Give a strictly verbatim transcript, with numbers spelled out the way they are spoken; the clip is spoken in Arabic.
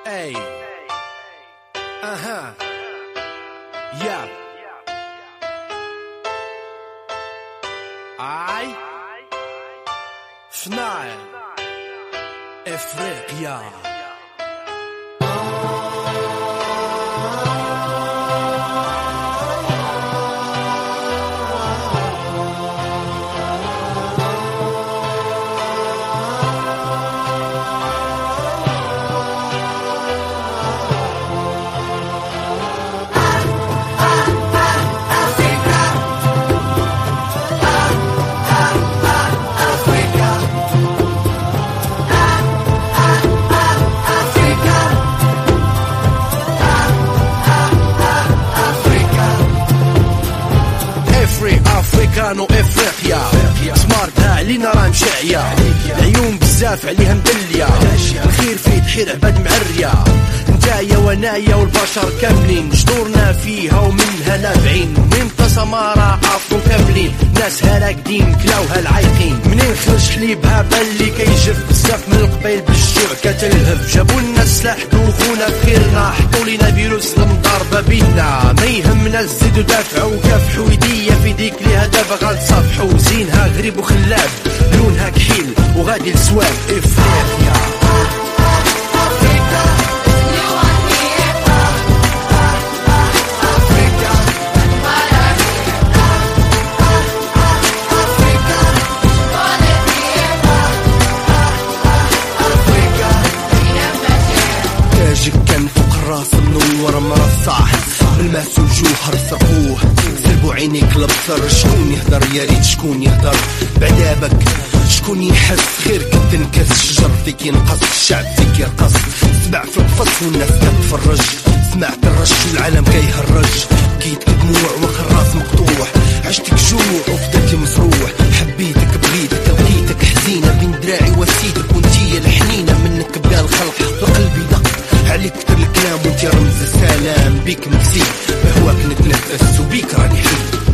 Ey. Aha. Yeah. Ay. Fnail. Afrika. كانوا افريقيا سمارتها علينا راه مشاعية، العيون بزاف عليها مدلية، الخير فيه تحير عباد معرية، نتايا ونايا والبشر كاملين جدورنا فيها ومنها نافعين، من سمارة عطو كاملين ناسها راقدين كلاوها العايقين، منين خرج حليبها باللي كيجف بزاف من القبيل بالجوع كتلهف، جابولنا السلاح دوخونا بخيرنا، حطوا لينا فيروس المضاربة بينا، ما يهمنا الزيدو دافعوا وكافحوا يديا في ديك ليها دابا غنصافحوا، زينها غريب وخلاب لونها كحيل وغادي لسواد افريقيا. كان فوق الراس منور مرصاح بالماس والجوهر سرقوه، سلبوا عينيك البصر، شكون يهدر يا ريت شكون يهدر بعذابك، شكون يحس غير كنت تنكس، الشجر فيك ينقص الشعب فيك يرقص، سبع في القفص والناس كتفرج، سمعت الرش والعالم كيهرج، بكيت دموع وخراس مقطوع، عشتك جوع وفداك مسروح، حبيتك بغيتك لقيتك حزينة بين دراعي وسيدك وانتي الحنينة، منك بدا الخلق القلب يدق عليك كتر الكلام وانتي رمز السلام، بيك مكسي بهواك نتنفس وبيك راني حي.